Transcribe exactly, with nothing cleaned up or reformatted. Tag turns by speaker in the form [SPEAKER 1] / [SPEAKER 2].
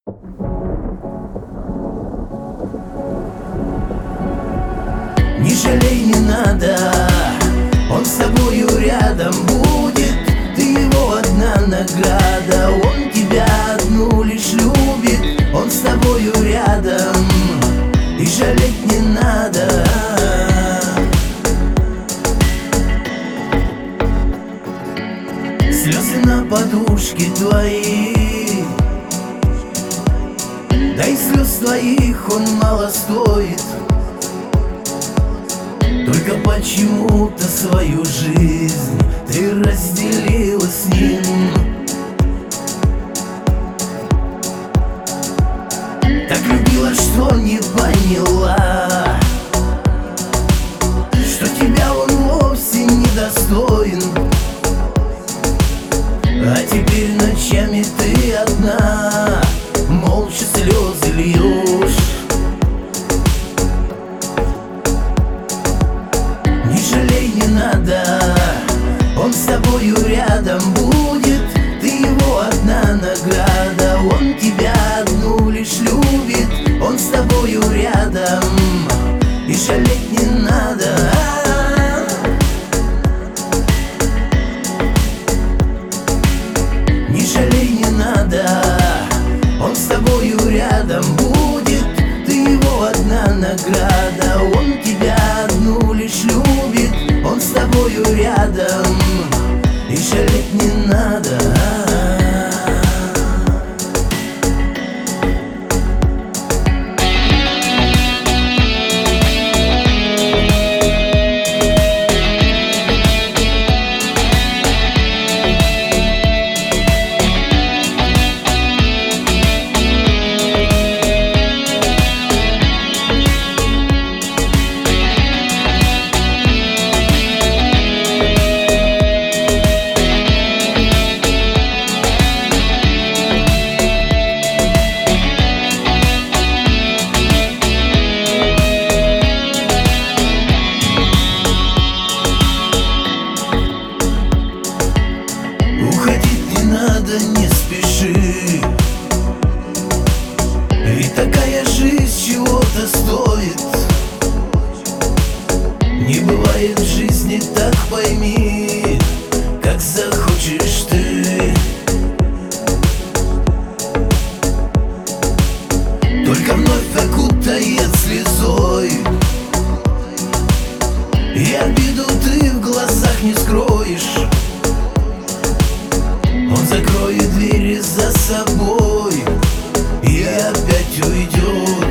[SPEAKER 1] Не жалей, не надо, он с тобою рядом будет. Ты его одна награда, он тебя одну лишь любит. Он с тобою рядом, и жалеть не надо. Слезы на подушке твои, да и слез твоих он мало стоит. Только почему-то свою жизнь ты разделила с ним. Так любила, что не поняла, что тебя он вовсе не достоин. А теперь ночами ты одна, молча слезы льешь. Не жалей, не надо, он с тобою рядом будет. Ты его одна награда, он тебя одну лишь любит. Он с тобою рядом, и жалеть не надо. Не жалей, не надо, он с тобою рядом будет. Ты его одна награда, он тебя одну лишь любит. Он с тобою рядом, и жалеть не надо. Не спеши, ведь такая жизнь чего-то стоит. Не бывает в жизни, так пойми, как захочешь ты. Только вновь окутает слезой, и обиду ты в глазах не скроешь. Он закроет двери за собой и опять уйдет.